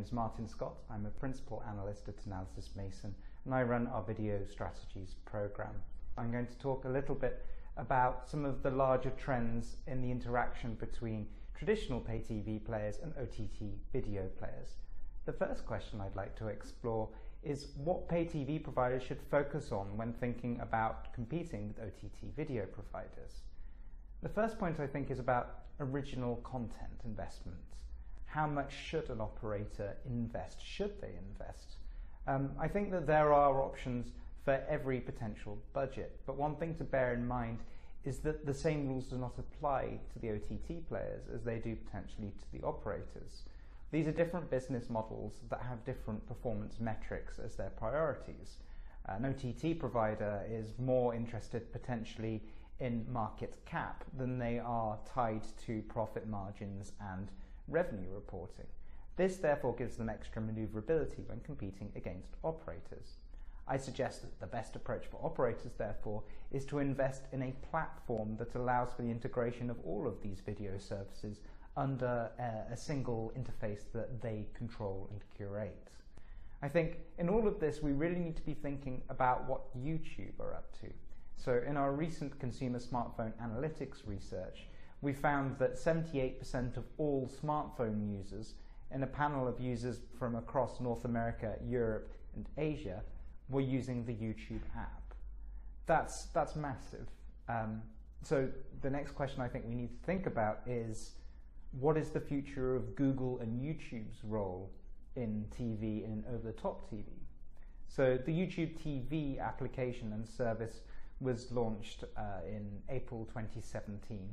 name's Martin Scott. I'm a Principal Analyst at Analysys Mason, and I run our Video Strategies program. I'm going to talk a little bit about some of the larger trends in the interaction between traditional pay TV players and OTT video players. The first question I'd like to explore is what pay TV providers should focus on when thinking about competing with OTT video providers. The first point I think is about original content investment. How much should an operator invest? Should they invest? I think that there are options for every potential budget, but one thing to bear in mind is that the same rules do not apply to the OTT players as they do potentially to the operators. These are different business models that have different performance metrics as their priorities. An OTT provider is more interested potentially in market cap than they are tied to profit margins and revenue reporting. This therefore gives them extra maneuverability when competing against operators. I suggest that the best approach for operators therefore is to invest in a platform that allows for the integration of all of these video services under a single interface that they control and curate. I think in all of this we really need to be thinking about what YouTube are up to. So in our recent consumer smartphone analytics research, we found that 78% of all smartphone users in a panel of users from across North America, Europe and Asia were using the YouTube app. That's massive. So the next question I think we need to think about is, what is the future of Google and YouTube's role in TV and over-the-top TV? So the YouTube TV application and service was launched in April 2017.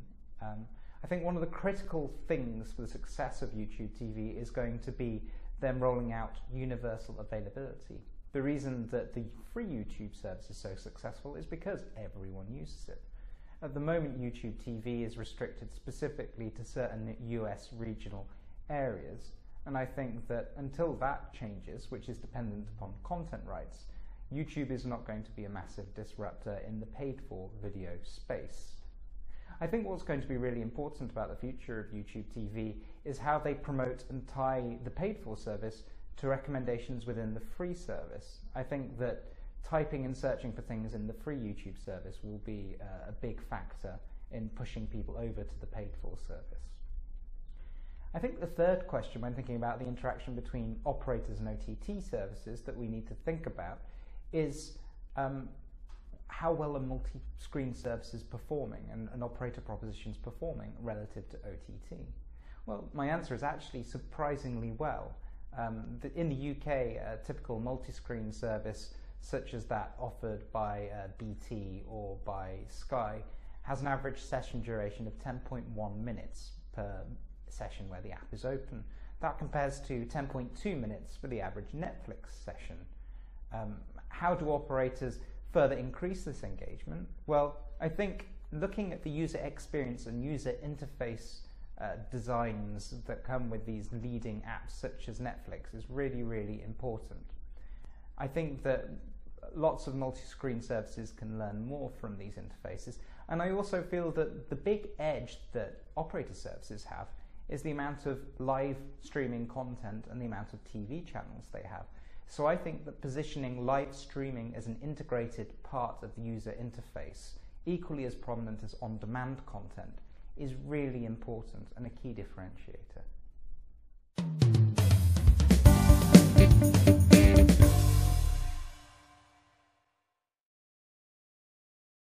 I think one of the critical things for the success of YouTube TV is going to be them rolling out universal availability. The reason that the free YouTube service is so successful is because everyone uses it. At the moment, YouTube TV is restricted specifically to certain US regional areas, and I think that until that changes, which is dependent upon content rights, YouTube is not going to be a massive disruptor in the paid-for video space. I think what's going to be really important about the future of YouTube TV is how they promote and tie the paid-for service to recommendations within the free service. I think that typing and searching for things in the free YouTube service will be a big factor in pushing people over to the paid-for service. I think the third question when thinking about the interaction between operators and OTT services that we need to think about is how well a multi-screen service is performing and an operator proposition is performing relative to OTT. Well, my answer is actually surprisingly well. In the UK, a typical multi-screen service such as that offered by BT or by Sky has an average session duration of 10.1 minutes per session where the app is open. That compares to 10.2 minutes for the average Netflix session. How do operators further increase this engagement? Well, I think looking at the user experience and user interface designs that come with these leading apps such as Netflix is really, really important. I think that lots of multi-screen services can learn more from these interfaces, and I also feel that the big edge that operator services have is the amount of live streaming content and the amount of TV channels they have. So I think that positioning live streaming as an integrated part of the user interface, equally as prominent as on-demand content, is really important and a key differentiator.